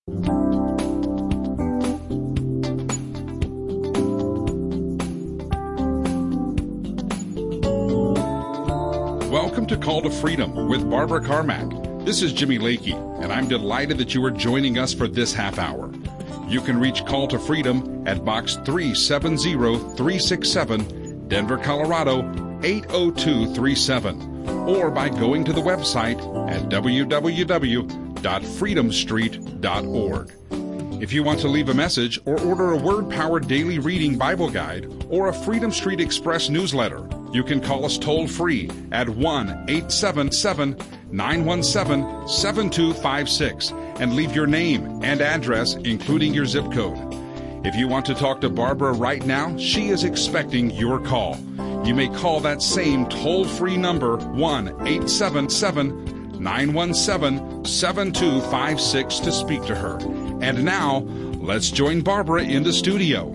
Welcome to Call to Freedom with Barbara Carmack. This is Jimmy Lakey, and I'm delighted that you are joining us for this half hour. You can reach Call to Freedom at Box 370367, Denver, Colorado 80237, or by going to the website at www.freedomstreet.org. If you want to leave a message or order a Word-Powered Daily Reading Bible Guide or a Freedom Street Express newsletter, you can call us toll-free at 1-877-917-7256 and leave your name and address, including your zip code. If you want to talk to Barbara right now, she is expecting your call. You may call that same toll-free number, 1-877-917-7256, to speak to her. And now, let's join Barbara in the studio.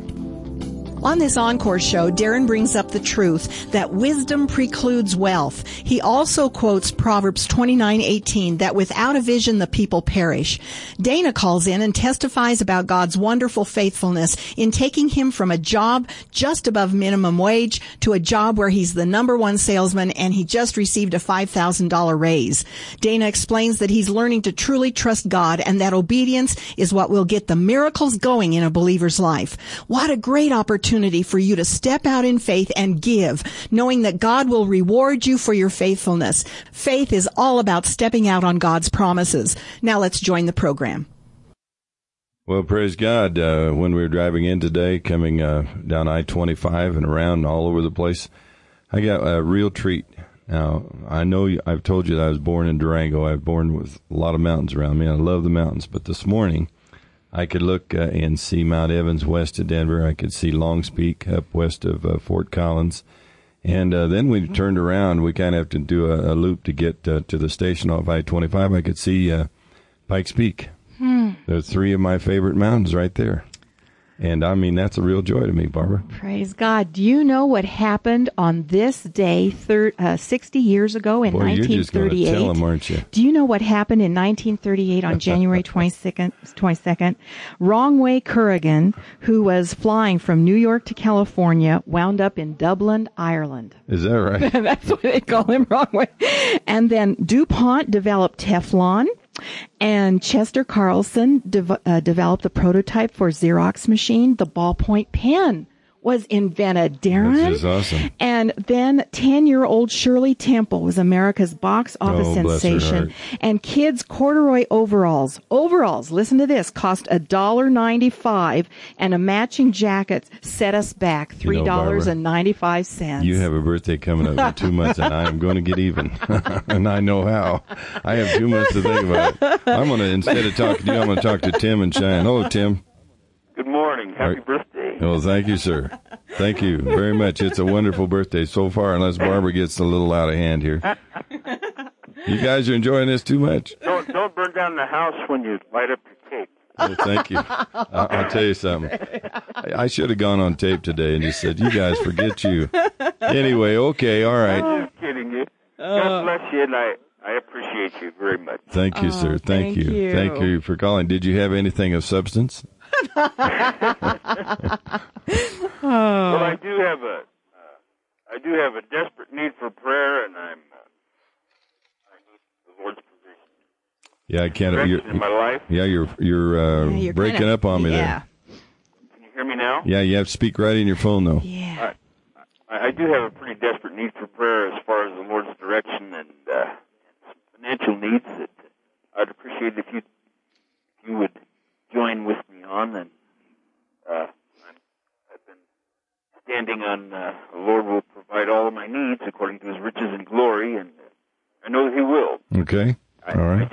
On this Encore show, Darren brings up the truth that wisdom precludes wealth. He also quotes Proverbs 29:18, that without a vision the people perish. Dana calls in and testifies about God's wonderful faithfulness in taking him from a job just above minimum wage to a job where he's the #1 salesman and he just received a $5,000 raise. Dana explains that he's learning to truly trust God and that obedience is what will get the miracles going in a believer's life. What a great opportunity for you to step out in faith and give, knowing that God will reward you for your faithfulness. Faith is all about stepping out on God's promises. Now let's join the program. Well, praise God. When we were driving in today, coming down I-25 and around all over the place, I got a real treat. Now, I know I've told you that I was born in Durango. I was born with a lot of mountains around me. I love the mountains. But this morning, I could look and see Mount Evans west of Denver. I could see Longs Peak up west of Fort Collins. And then we turned around. We kind of have to do a loop to get to the station off I-25. I could see Pikes Peak. There's three of my favorite mountains right there. And, I mean, that's a real joy to me, Barbara. Praise God. Do you know what happened on this day 60 years ago in 1938? You're just going to tell them, aren't you? Do you know what happened in 1938 on January 22nd? Wrong-Way Currigan, who was flying from New York to California, wound up in Dublin, Ireland. Is that right? That's what they call him, Wrong-Way. And then DuPont developed Teflon. And Chester Carlson developed the prototype for Xerox machine. The ballpoint pen was invented, Darren. This is awesome. And then 10-year-old Shirley Temple was America's box office sensation. And kids' corduroy overalls, listen to this, cost $1.95, and a matching jacket set us back $3.95. You have a birthday coming up in 2 months, and I am going to get even. And I know how. I have 2 months to think about it. I'm going to, instead of talking to you, I'm going to talk to Tim and Cheyenne. Hello, Tim. Good morning. Happy birthday. Well, thank you, sir. Thank you very much. It's a wonderful birthday so far, unless Barbara gets a little out of hand here. You guys are enjoying this too much. Don't burn down the house when you light up your cake. Well, thank you. I'll tell you something. I should have gone on tape today and just said, you guys, forget you. Anyway, okay, all right. I'm just kidding you. God bless you, and I appreciate you very much. Thank you, sir. Thank you. Thank you for calling. Did you have anything of substance? Well, I do have a desperate need for prayer, and I need the Lord's provision. Yeah, I can't. In my life. Yeah, you're breaking up on me there. Can you hear me now? Yeah, you have to speak right in your phone, though. Yeah. I do have a pretty desperate need for prayer as far as the Lord's direction and financial needs that I'd appreciate if you would join with me on. And I've been standing on the Lord will provide all of my needs according to His riches and glory, and I know that He will. Okay. All right.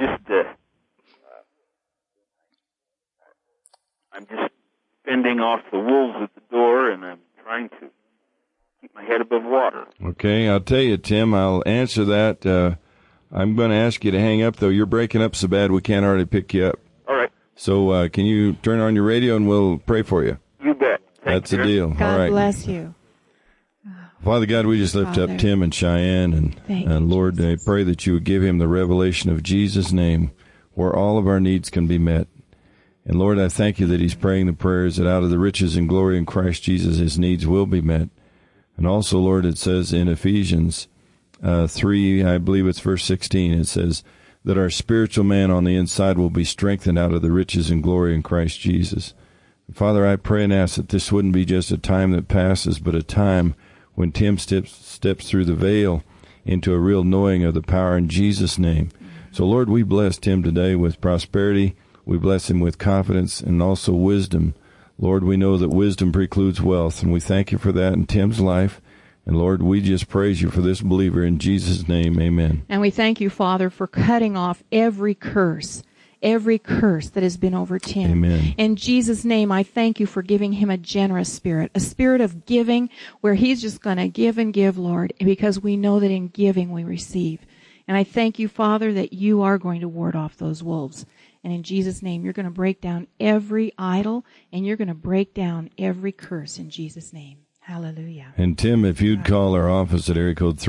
I'm just fending off the wolves at the door, and I'm trying to keep my head above water. Okay, I'll tell you, Tim, I'll answer that. I'm going to ask you to hang up, though. You're breaking up so bad we can't hardly pick you up. All right. So can you turn on your radio and we'll pray for you? You bet. That's the deal. God all right. bless you. Father God, we just lift up Tim and Cheyenne, and Lord, I pray that you would give him the revelation of Jesus' name where all of our needs can be met. And Lord, I thank you that he's praying the prayers that out of the riches and glory in Christ Jesus, his needs will be met. And also, Lord, it says in Ephesians 3, I believe it's verse 16, it says that our spiritual man on the inside will be strengthened out of the riches and glory in Christ Jesus. Father, I pray and ask that this wouldn't be just a time that passes, but a time when Tim steps through the veil into a real knowing of the power in Jesus' name. So, Lord, we bless Tim today with prosperity. We bless him with confidence and also wisdom. Lord, we know that wisdom precludes wealth, and we thank you for that in Tim's life. And, Lord, we just praise you for this believer in Jesus' name. Amen. And we thank you, Father, for cutting off every curse that has been over Tim. Amen. In Jesus' name, I thank you for giving him a generous spirit, a spirit of giving where he's just going to give and give, Lord, because we know that in giving we receive. And I thank you, Father, that you are going to ward off those wolves. And in Jesus' name, you're going to break down every idol, and you're going to break down every curse in Jesus' name. Hallelujah. And Tim, if you'd call our office at area code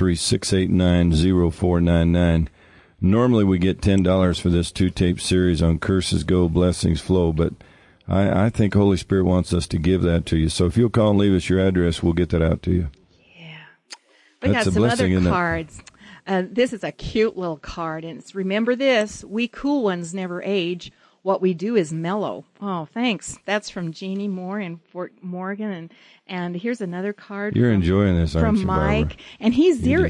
303-689-0499, normally we get $10 for this 2-tape series on Curses Go, Blessings Flow, but I think Holy Spirit wants us to give that to you. So if you'll call and leave us your address, we'll get that out to you. Yeah. We got some other cards. This is a cute little card, and it's, remember this, we cool ones never age. What we do is mellow. Oh, thanks. That's from Jeannie Moore in Fort Morgan, and here's another card. You're enjoying this, aren't you, from Mike, Barbara? And he's there.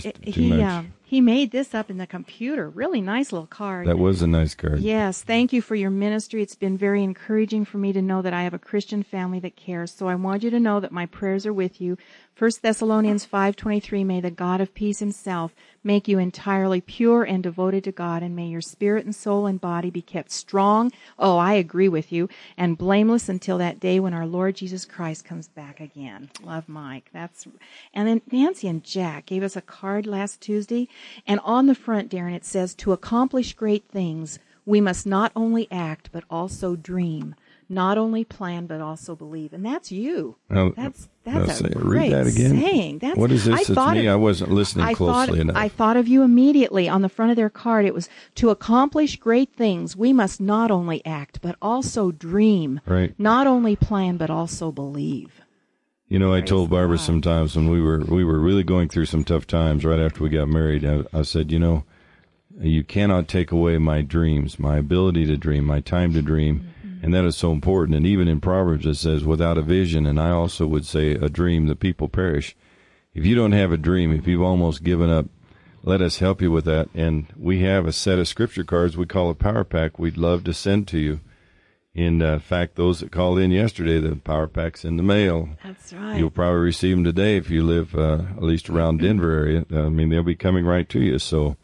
He made this up in the computer. Really nice little card. That was a nice card. Yes, thank you for your ministry. It's been very encouraging for me to know that I have a Christian family that cares. So I want you to know that my prayers are with you. 1 Thessalonians 5:23, may the God of peace himself make you entirely pure and devoted to God, and may your spirit and soul and body be kept strong, oh, I agree with you, and blameless until that day when our Lord Jesus Christ comes back again. Love, Mike. And then Nancy and Jack gave us a card last Tuesday, and on the front, Darren, it says, to accomplish great things, we must not only act, but also dream. Not only plan, but also believe. And that's you. That's a great read that again. saying. What is this? It's me. I wasn't listening closely enough. I thought of you immediately. On the front of their card, it was, to accomplish great things, we must not only act, but also dream. Right. Not only plan, but also believe. You know, I told Barbara sometimes when we were really going through some tough times right after we got married, I said, you know, you cannot take away my dreams, my ability to dream, my time to dream. Mm-hmm. And that is so important. And even in Proverbs it says, without a vision, and I also would say a dream, the people perish. If you don't have a dream, if you've almost given up, let us help you with that. And we have a set of scripture cards we call a Power Pack we'd love to send to you. In fact, those that called in yesterday, the Power Pack's in the mail. That's right. You'll probably receive them today if you live at least around Denver area. I mean, they'll be coming right to you. So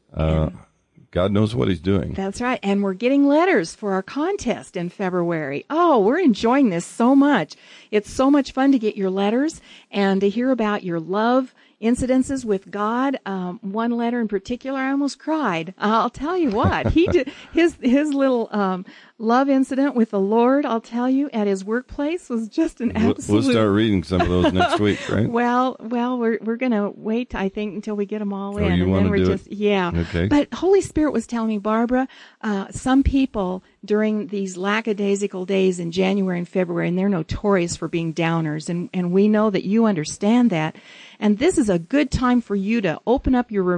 God knows what he's doing. That's right. And we're getting letters for our contest in February. Oh, we're enjoying this so much. It's so much fun to get your letters and to hear about your love incidences with God. One letter in particular, I almost cried. I'll tell you what, he did his little love incident with the Lord, I'll tell you, at his workplace was just an absolute... We'll start reading some of those next week, right? Well, we're going to wait, I think, until we get them all in. You want to do it? Yeah. Okay. But Holy Spirit was telling me, Barbara, some people during these lackadaisical days in January and February, and they're notorious for being downers, and we know that you understand that, and this is a good time for you to open up your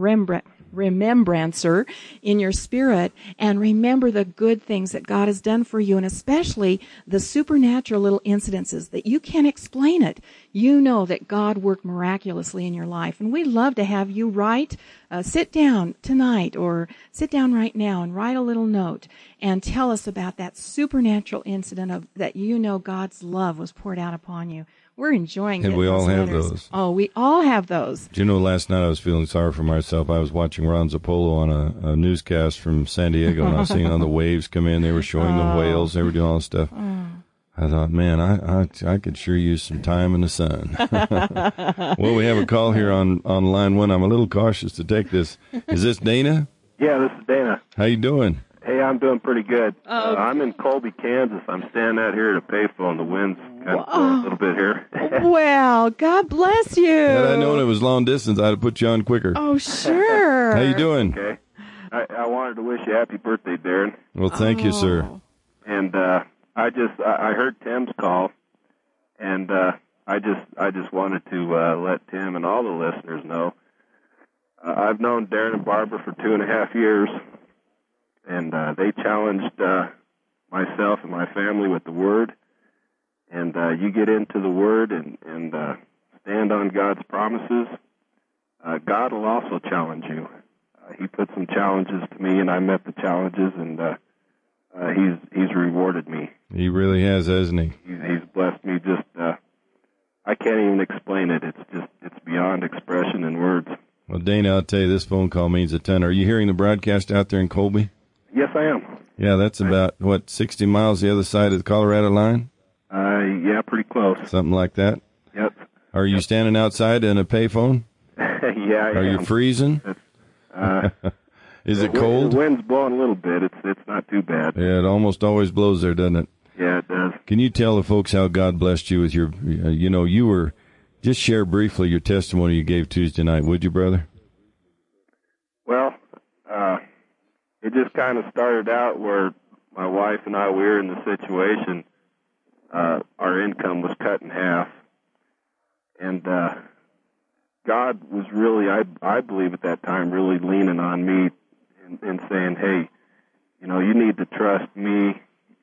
remembrancer in your spirit and remember the good things that God has done for you, and especially the supernatural little incidences that you can't explain it. You know that God worked miraculously in your life, and we'd love to have you write, sit down tonight or sit down right now and write a little note and tell us about that supernatural incident of that you know God's love was poured out upon you. We're enjoying it. And we all have those. Oh, we all have those. Do you know, last night I was feeling sorry for myself. I was watching Ron Zappolo on a newscast from San Diego, and I was seeing all the waves come in. They were showing the whales. They were doing all this stuff. I thought, man, I could sure use some time in the sun. Well, we have a call here on line one. I'm a little cautious to take this. Is this Dana? Yeah, this is Dana. How you doing? Hey, I'm doing pretty good. I'm in Colby, Kansas. I'm standing out here at a payphone. The wind's kind of blowing a little bit here. Well, God bless you. Had I known it was long distance, I'd have put you on quicker. Oh, sure. How you doing? Okay. I wanted to wish you happy birthday, Darren. Well, thank you, sir. And I heard Tim's call, and I just wanted to let Tim and all the listeners know. I've known Darren and Barbara for 2.5 years, and they challenged myself and my family with the Word. And you get into the Word and stand on God's promises, God will also challenge you. He put some challenges to me, and I met the challenges, and he's rewarded me. He really has, hasn't he? He's blessed me. Just I can't even explain it. It's beyond expression in words. Well, Dana, I'll tell you, this phone call means a ton. Are you hearing the broadcast out there in Colby? Yes, I am. Yeah, that's about, 60 miles the other side of the Colorado line? Yeah, pretty close. Something like that? Yep. Are you standing outside in a payphone? Yeah, Are you freezing? Is it cold? The wind's blowing a little bit. It's not too bad. Yeah, it almost always blows there, doesn't it? Yeah, it does. Can you tell the folks how God blessed you with your, you were, just share briefly your testimony you gave Tuesday night, would you, brother? Well, it just kind of started out where my wife and I, we were in the situation, our income was cut in half. And God was really, I believe at that time, really leaning on me and saying, hey, you need to trust me.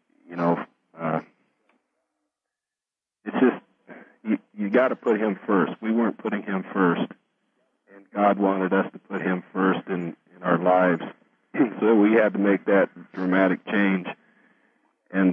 It's just, you got to put him first. We weren't putting him first. And God wanted us to put him first in our lives. So we had to make that dramatic change. And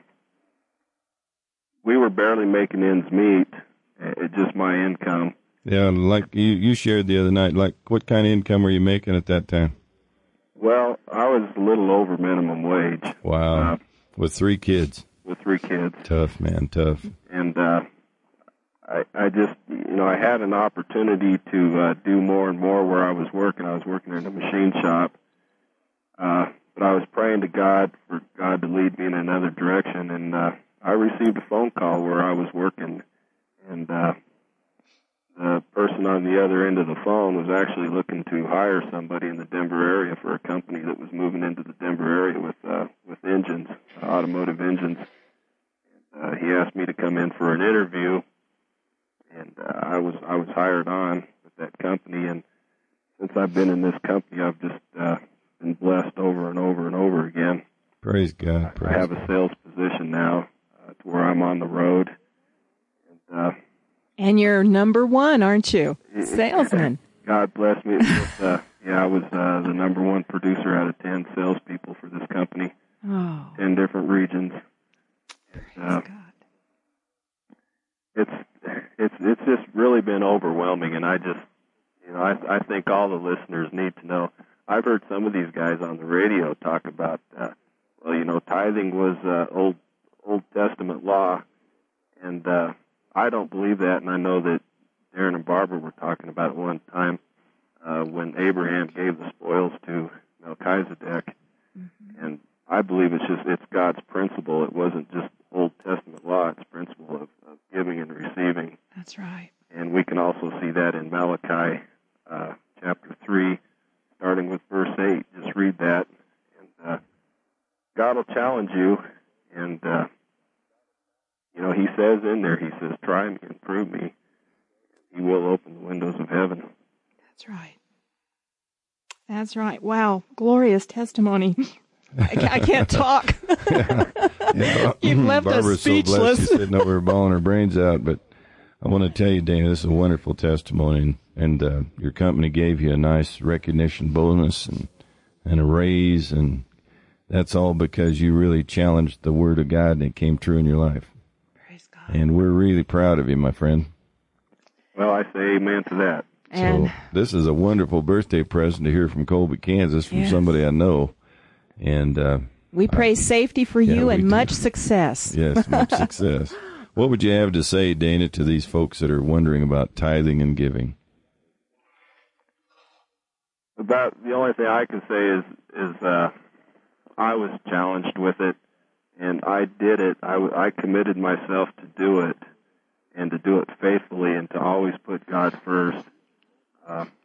we were barely making ends meet, just my income. Yeah, like you shared the other night, like what kind of income were you making at that time? Well, I was a little over minimum wage. Wow. With 3 kids. With 3 kids. Tough, man, tough. And I just, I had an opportunity to do more and more where I was working. I was working in a machine shop. But I was praying to God for God to lead me in another direction. And I received a phone call where I was working, and the person on the other end of the phone was actually looking to hire somebody in the Denver area for a company that was moving into the Denver area with engines, automotive engines. And, he asked me to come in for an interview, and I was hired on with that company. And since I've been in this company, I've just been blessed over and over and over again. Praise God. I have a sales position now to where I'm on the road. And you're number 1, aren't you? Salesman. God bless me. I was the number 1 producer out of 10 salespeople for this company. 10 different regions. God. It's just really been overwhelming, and I just, I think all the listeners need to know. I've heard some of these guys on the radio talk about, tithing was Old Testament law, and I don't believe that, and I know that Darren and Barbara were talking about it one time when Abraham gave the spoils to Melchizedek, and I believe it's God's principle. It wasn't just Old Testament law; it's principle of giving and receiving. That's right. And we can also see that in Malachi chapter 3, starting with verse 8. Just read that, and God will challenge you, and he says in there, he says, try me and prove me. He will open the windows of heaven. That's right. That's right. Wow. Glorious testimony. I can't talk. You've left Barbara's us speechless. So blessed she's sitting over bawling her brains out. But I want to tell you, Dana, this is a wonderful testimony. And your company gave you a nice recognition bonus and a raise. And that's all because you really challenged the Word of God and it came true in your life. And we're really proud of you, my friend. Well, I say amen to that. So this is a wonderful birthday present to hear from Colby, Kansas, from somebody I know. And we pray safety for you and much success. Yes, much success. What would you have to say, Dana, to these folks that are wondering about tithing and giving? About the only thing I can say is I was challenged with it. And I did it. I committed myself to do it, and to do it faithfully, and to always put God first.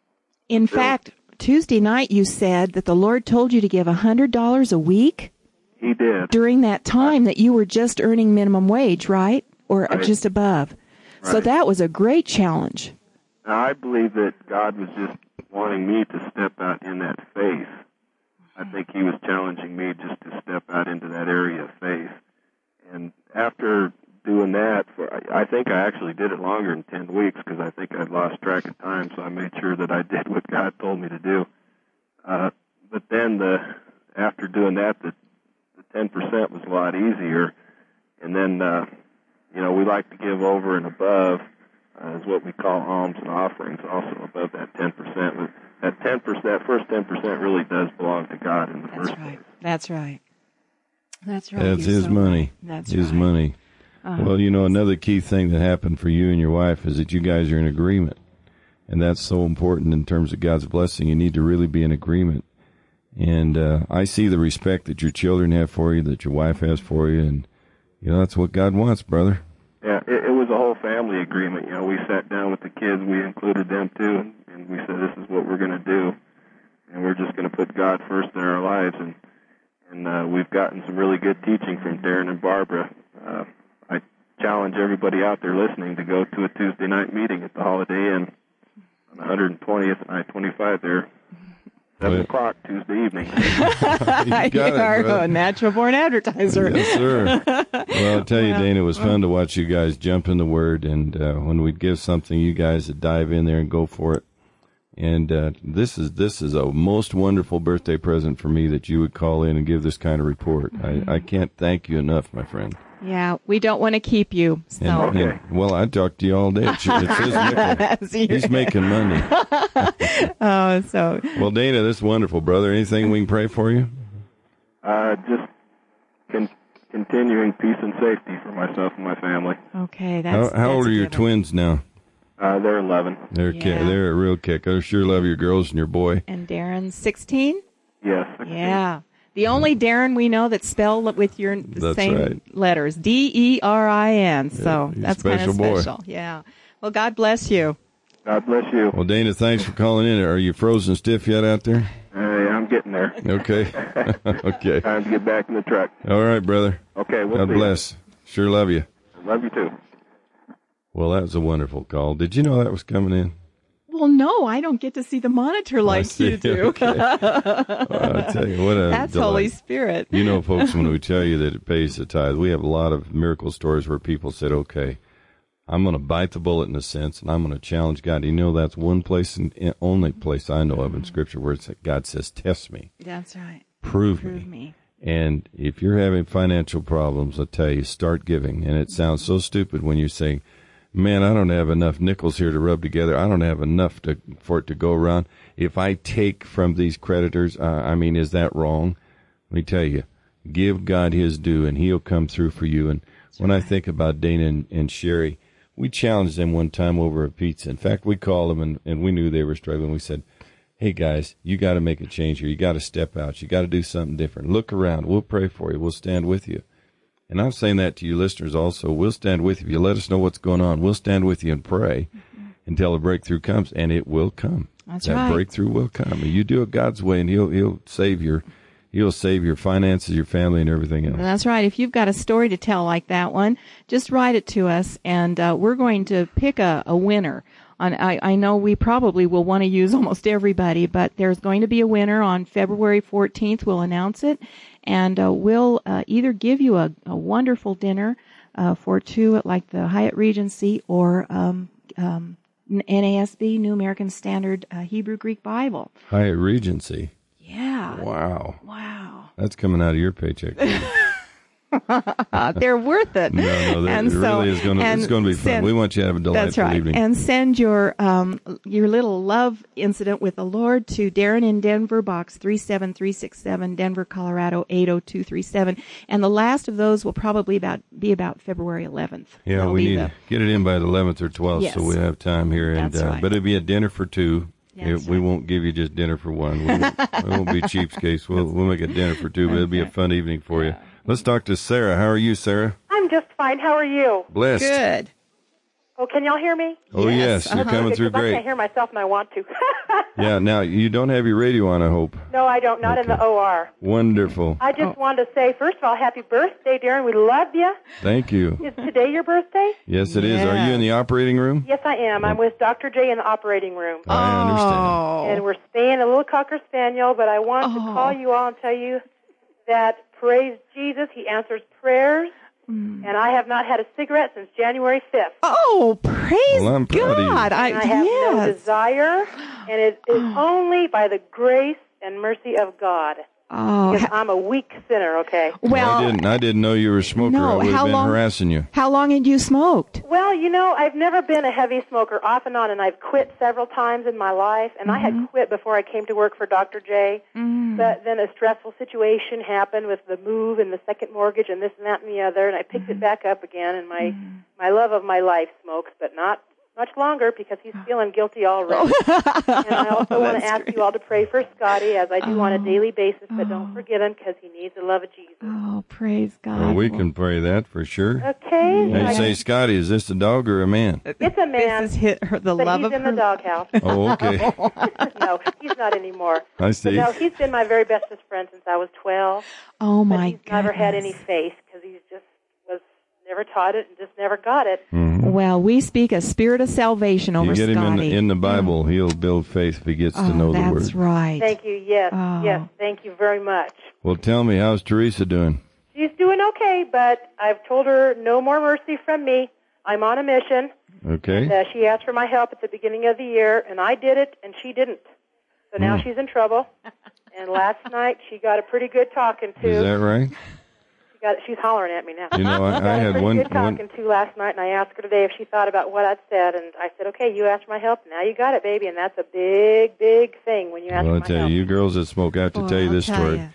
In fact, Tuesday night you said that the Lord told you to give $100 a week? He did. During that time that you were just earning minimum wage, right? Or Right. just above. Right. So that was a great challenge. Now, I believe that God was just wanting me to step out in that faith. I think he was challenging me just to step out into that area of faith. And after doing that, I think I actually did it longer than 10 weeks because I think I'd lost track of time, so I made sure that I did what God told me to do. But then after doing that, the 10% was a lot easier. And then, we like to give over and above is what we call alms and offerings, also above that 10%. But that 10%, that first 10% really does belong to God in the first place. That's right. That's right. That's his money. That's his money. Well, another key thing that happened for you and your wife is that you guys are in agreement. And that's so important in terms of God's blessing. You need to really be in agreement. And I see the respect that your children have for you, that your wife has for you, and, that's what God wants, brother. Yeah, it was a whole family agreement. We sat down with the kids, we included them too, and we said, this is what we're going to do. And we're just going to put God first in our lives. And we've gotten some really good teaching from Darren and Barbara. I challenge everybody out there listening to go to a Tuesday night meeting at the Holiday Inn on 120th and I-25 there. 7 o'clock Tuesday evening. You are a natural-born advertiser. Yes, sir. Well, I'll tell you, Dana, it was fun to watch you guys jump in the Word, and when we'd give something, you guys would dive in there and go for it. And this is a most wonderful birthday present for me that you would call in and give this kind of report. I can't thank you enough, my friend. Yeah, we don't want to keep you. So. And, well, I talked to you all day. It's his nickel. He's making money. Well, Dana, this is wonderful, brother. Anything we can pray for you? Just continuing peace and safety for myself and my family. Okay, how old are your twins now? They're 11. They're a real kick. I sure love your girls and your boy. And Darren's 16? Yes. 16. Yeah. The only Darren we know that's spelled with the same letters, D-E-R-I-N. So that's kind of special. Yeah. Well, God bless you. God bless you. Well, Dana, thanks for calling in. Are you frozen stiff yet out there? I'm getting there. Okay. Okay. Time to get back in the truck. All right, brother. Okay. God bless. Sure love you. Love you too. Well, that was a wonderful call. Did you know that was coming in? Well, no, I don't get to see the monitor like you do. Okay. I'll tell you, what a That's delight. Holy Spirit. Folks, when we tell you that it pays the tithe, we have a lot of miracle stories where people said, okay, I'm going to bite the bullet in a sense, and I'm going to challenge God. That's one place, and only place I know of in Scripture where God says, test me. That's right. Prove me. And if you're having financial problems, I'll tell you, start giving. And it sounds so stupid when you're saying, man, I don't have enough nickels here to rub together. I don't have enough for it to go around. If I take from these creditors, is that wrong? Let me tell you, give God his due, and he'll come through for you. And when I think about Dana and Sherry, we challenged them one time over a pizza. In fact, we called them, and we knew they were struggling. We said, hey, guys, you got to make a change here. You got to step out. You got to do something different. Look around. We'll pray for you. We'll stand with you. And I'm saying that to you listeners also. We'll stand with you. If you let us know what's going on, we'll stand with you and pray until a breakthrough comes, and it will come. That breakthrough will come. And you do it God's way, and he'll save your finances, your family, and everything else. That's right. If you've got a story to tell like that one, just write it to us, and we're going to pick a winner. I know we probably will want to use almost everybody, but there's going to be a winner on February 14th. We'll announce it, and we'll either give you a wonderful dinner for two at like the Hyatt Regency or NASB, New American Standard Hebrew Greek Bible. Hyatt Regency. Yeah. Wow. That's coming out of your paycheck. They're worth it. No, it really is going to. It's going to be fun. We want you to have a delightful evening. And send your little love incident with the Lord to Darren in Denver, Box 37367, Denver, Colorado 80237. And the last of those will probably be about February 11th. Yeah, That'll we need to get it in by the 11th or 12th, so we have time here. And That's right. But it'll be a dinner for two. We won't give you just dinner for one. We won't be cheapskates. We'll make a dinner for two, but it'll be a fun evening for you. Let's talk to Sarah. How are you, Sarah? I'm just fine. How are you? Blessed. Good. Oh, can y'all hear me? Oh, yes. You're coming through great. I can't hear myself, and I want to. Yeah, now, you don't have your radio on, I hope. No, I don't. Not in the OR. Wonderful. I just wanted to say, first of all, happy birthday, Darren. We love you. Thank you. Is today your birthday? Yes, it is. Are you in the operating room? Yes, I am. I'm with Dr. J in the operating room. I understand. And we're staying a little Cocker Spaniel, but I wanted to call you all and tell you that, praise Jesus, he answers prayers. And I have not had a cigarette since January 5th. Oh, praise I'm proud God. of you. I have no desire, and it is only by the grace and mercy of God. Oh, because I'm a weak sinner, okay? Well, I didn't know you were a smoker. No, I would have been long, harassing you. How long had you smoked? Well, you know, I've never been a heavy smoker, off and on, and I've quit several times in my life, and I had quit before I came to work for Dr. J. But then a stressful situation happened with the move and the second mortgage and this and that and the other, and I picked it back up again, and my love of my life smokes, but not much longer because he's feeling guilty already. And I also want to ask you all to pray for Scotty, as I do on a daily basis, but don't forget him because he needs the love of Jesus. Oh, praise God. Well, we can pray that for sure. Okay. Now you say, Scotty, is this a dog or a man? It's a man. This is the but love he's of in her. the doghouse. Oh, okay. No, he's not anymore. I see. But no, he's been my very bestest friend since I was 12. Oh, my God. He's never had any faith because he's just was never taught it and just never got it. Well, we speak a spirit of salvation over Scotty. You get him in the Bible, he'll build faith if he gets to know the Word. That's right. Thank you. Yes, yes. Thank you very much. Well, tell me, how's Teresa doing? She's doing okay, but I've told her no more mercy from me. I'm on a mission. Okay. And, she asked for my help at the beginning of the year, and I did it, and she didn't. So now she's in trouble. And last night she got a pretty good talking to. Is that right? She's hollering at me now. You know, I had one good talking to last night, and I asked her today if she thought about what I'd said, and I said, okay, you asked for my help, now you got it, baby, and that's a big, big thing when you ask for my help. Well, I tell you girls that smoke, I have to tell you this story.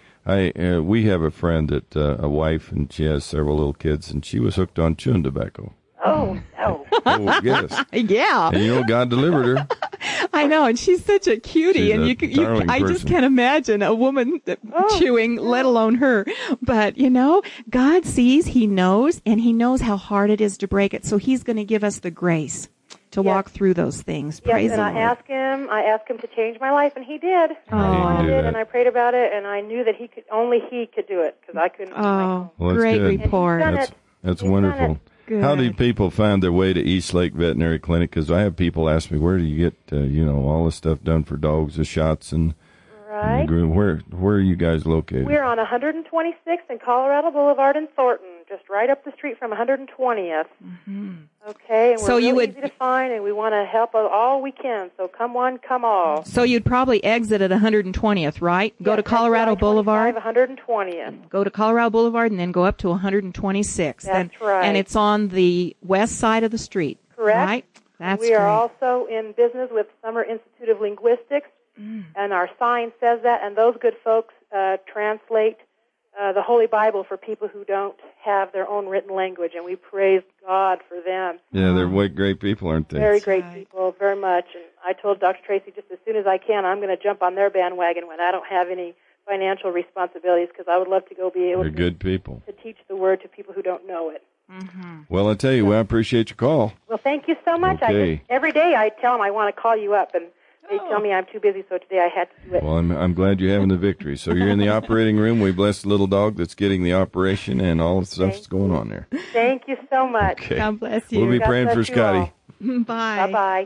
We have a friend that a wife, and she has several little kids, and she was hooked on chewing tobacco. Oh, no. Oh, yes. Yeah. And you know, God delivered her. I know, and she's such a cutie, She's and I just can't imagine a woman chewing, let alone her. But, you know, God sees, he knows, and he knows how hard it is to break it. So he's going to give us the grace to walk through those things. Praise the Lord. I asked him to change my life, and he did. I wanted it, and I prayed about it, and I knew that only he could do it, because I couldn't. Oh, great report. That's wonderful. Good. How do people find their way to East Lake Veterinary Clinic? Because I have people ask me, where do you get, all this stuff done for dogs, the shots and right. groom? Where are you guys located? We're on 126th and Colorado Boulevard in Thornton, just right up the street from 120th. Mm-hmm. Okay, and we're really easy to find, and we want to help all we can. So come one, come all. So you'd probably exit at 120th, right? Go to Colorado Boulevard. 120th. Go to Colorado Boulevard and then go up to 126th. That's right. And it's on the west side of the street. Correct. Right? That's we are also in business with Summer Institute of Linguistics, and our sign says that, and those good folks translate the Holy Bible for people who don't have their own written language, and we praise God for them. Yeah, they're great people, aren't they? Very great people, very much. And I told Dr. Tracy just as soon as I can, I'm going to jump on their bandwagon when I don't have any financial responsibilities, because I would love to go be able good people. To teach the Word to people who don't know it. Mm-hmm. Well, I tell you, I appreciate your call. Well, thank you so much. Okay. Every day I tell them I want to call you up, and they tell me I'm too busy, so today I had to do it. Well, I'm glad you're having the victory. So you're in the operating room. We bless the little dog that's getting the operation and all the stuff that's going on there. Thank you so much. Okay. God bless you. We'll be praying for Scotty. Bye. Bye-bye.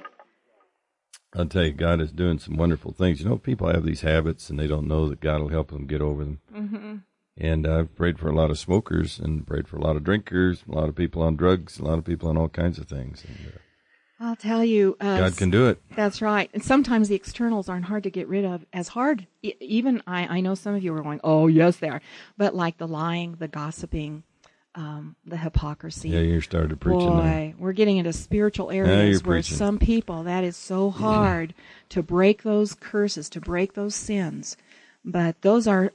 I'll tell you, God is doing some wonderful things. You know, people have these habits, and they don't know that God will help them get over them. Mm-hmm. And I've prayed for a lot of smokers and prayed for a lot of drinkers, a lot of people on drugs, a lot of people on all kinds of things. And, I'll tell you. God can do it. That's right. And sometimes the externals aren't hard to get rid of. As hard, even I know some of you are going, oh, yes, they are. But like the lying, the gossiping, the hypocrisy. Yeah, you started preaching now. We're getting into spiritual areas where some people, that is so hard to break those curses, to break those sins. But those are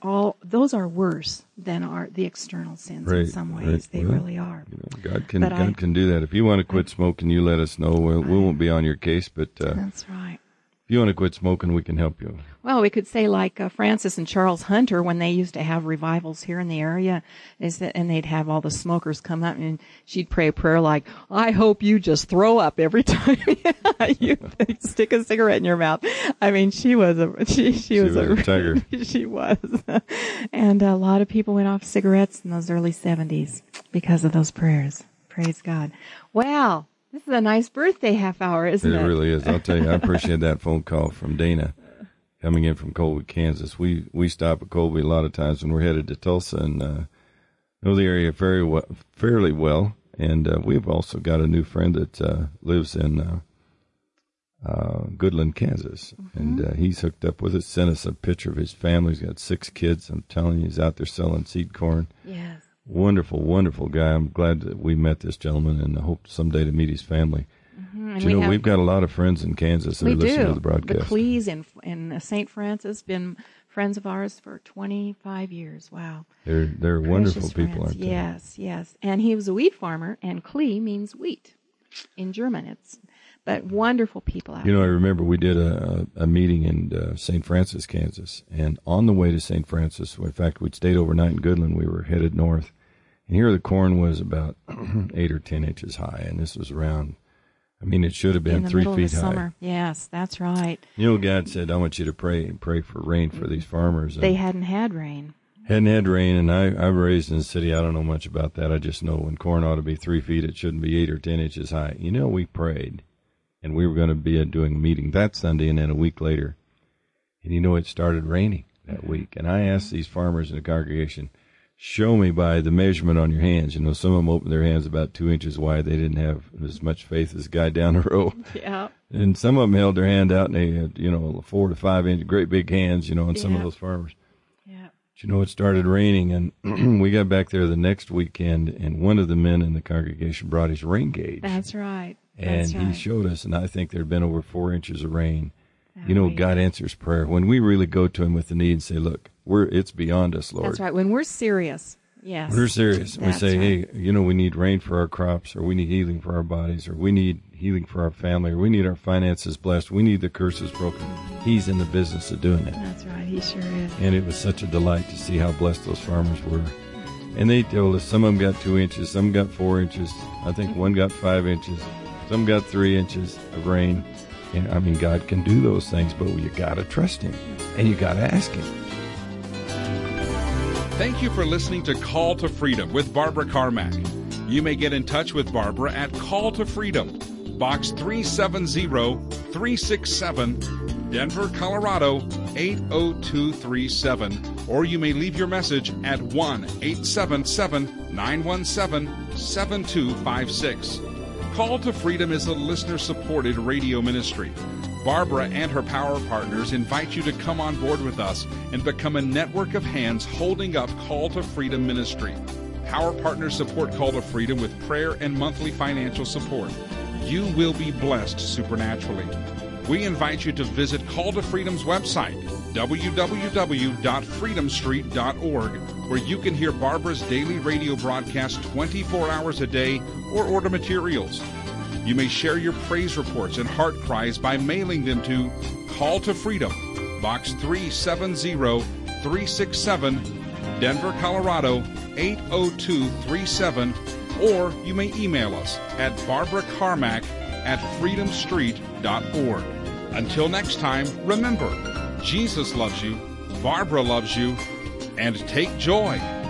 worse than the external sins in some ways. They really are. You know, God can do that. If you want to quit smoking, you let us know. We won't be on your case, but that's right. If you want to quit smoking, we can help you. Well, we could say like Francis and Charles Hunter, when they used to have revivals here in the area, and they'd have all the smokers come up, and she'd pray a prayer like, I hope you just throw up every time you stick a cigarette in your mouth. I mean, she was a tiger. She was. And a lot of people went off cigarettes in those early 70s because of those prayers. Praise God. Wow. This is a nice birthday half hour, isn't it? It really is. I'll tell you, I appreciate that phone call from Dana coming in from Colby, Kansas. We stop at Colby a lot of times when we're headed to Tulsa and know the area fairly well. And we've also got a new friend that lives in Goodland, Kansas. Mm-hmm. And he's hooked up with us, sent us a picture of his family. He's got 6 kids. I'm telling you, he's out there selling seed corn. Yes. Wonderful, wonderful guy. I'm glad that we met this gentleman and I hope someday to meet his family. Mm-hmm. Do you know, we've got a lot of friends in Kansas that are listening to the broadcast. The Clees in St. Francis been friends of ours for 25 years. Wow. They're wonderful people, aren't they? Yes, yes. And he was a wheat farmer, and Klee means wheat in German. But wonderful people out there. I remember we did a meeting in St. Francis, Kansas, and on the way to St. Francis, in fact, we'd stayed overnight in Goodland. We were headed north, and here the corn was about 8 or 10 inches high, and this was around, it should have been 3 feet high. Summer. Yes, that's right. God said, I want you to pray for rain for these farmers. They hadn't had rain. Hadn't had rain, and I'm raised in the city. I don't know much about that. I just know when corn ought to be 3 feet, it shouldn't be 8 or 10 inches high. We prayed. And we were going to be doing a meeting that Sunday, and then a week later, and it started raining that week. And I asked these farmers in the congregation, show me by the measurement on your hands. Some of them opened their hands about 2 inches wide. They didn't have as much faith as the guy down the row. Yeah. And some of them held their hand out, and they had, 4 to 5 inch, great big hands, on some of those farmers. Yeah. But it started raining, and we got back there the next weekend, and one of the men in the congregation brought his rain gauge. That's right. And he showed us, and I think there had been over 4 inches of rain. God answers prayer. When we really go to him with the need and say, look, it's beyond us, Lord. That's right. When we're serious, yes. We're serious. We say, hey, we need rain for our crops, or we need healing for our bodies, or we need healing for our family, or we need our finances blessed. We need the curses broken. He's in the business of doing it. That's right. He sure is. And it was such a delight to see how blessed those farmers were. And they told us some of them got 2 inches, some got 4 inches. I think one got 5 inches. Some got 3 inches of rain. And God can do those things, but you got to trust Him and you got to ask Him. Thank you for listening to Call to Freedom with Barbara Carmack. You may get in touch with Barbara at Call to Freedom, Box 370-367, Denver, Colorado 80237, or you may leave your message at 1-877-917-7256. Call to Freedom is a listener-supported radio ministry. Barbara and her Power Partners invite you to come on board with us and become a network of hands holding up Call to Freedom ministry. Power Partners support Call to Freedom with prayer and monthly financial support. You will be blessed supernaturally. We invite you to visit Call to Freedom's website, www.freedomstreet.org, where you can hear Barbara's daily radio broadcast 24 hours a day or order materials. You may share your praise reports and heart cries by mailing them to Call to Freedom, Box 370-367, Denver, Colorado 80237, or you may email us at barbaracarmack@freedomstreet.org. Until next time, remember, Jesus loves you, Barbara loves you, and take joy